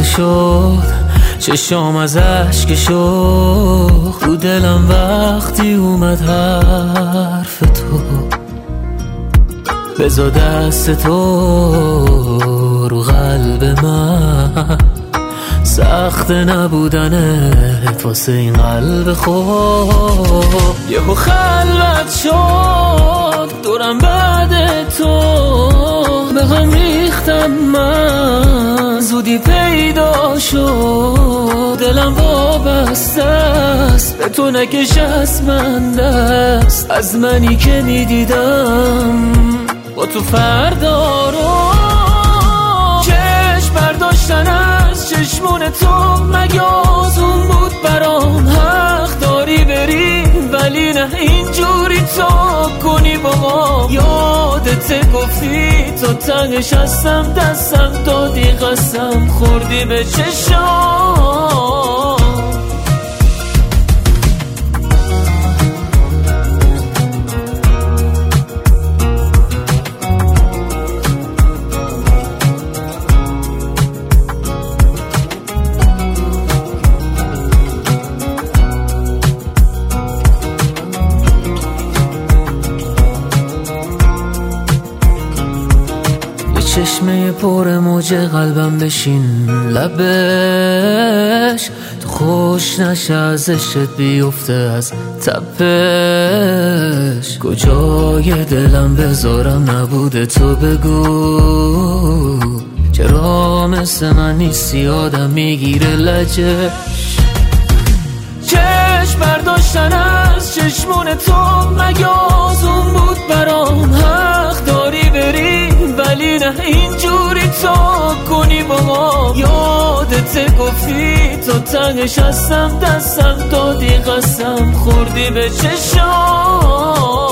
لحظه شد چشام از اشک شوق رو دلم وقتی اومد حرف تو. بذار دست تو رو قلب من، سخت نبودنت واسه این قلب خوب. یهو خلوت شد دورم بعد تو، به هم ریختم من زودی پیدا شد. دلم وابسته است به تو، نکش از من دست، از منی که میدیدم با تو فردا رو. چشم برداشتن از چشمون تو مگه آزون بود برام؟ حق داری بری ولی نه اینجوری تو کنی با ما. یادت گفتی تا تنش هستم، دستم دادی قسم خوردی به چشام. چشمه پر موج قلبم بشین لبش، تو خوش نشه ازشت بیفته از تپش. کجای دلم بذارم نبوده تو بگو، چرا مثل من نیستی آدم میگیره لجش. چشم برداشتن از چشمون تو مگه آزون بود برام؟ حق داری بری ولی نه اینجوری تو کنی با ما. یادت گفتی تا تنش هستم، دستم دادی قسم خوردی به چشام.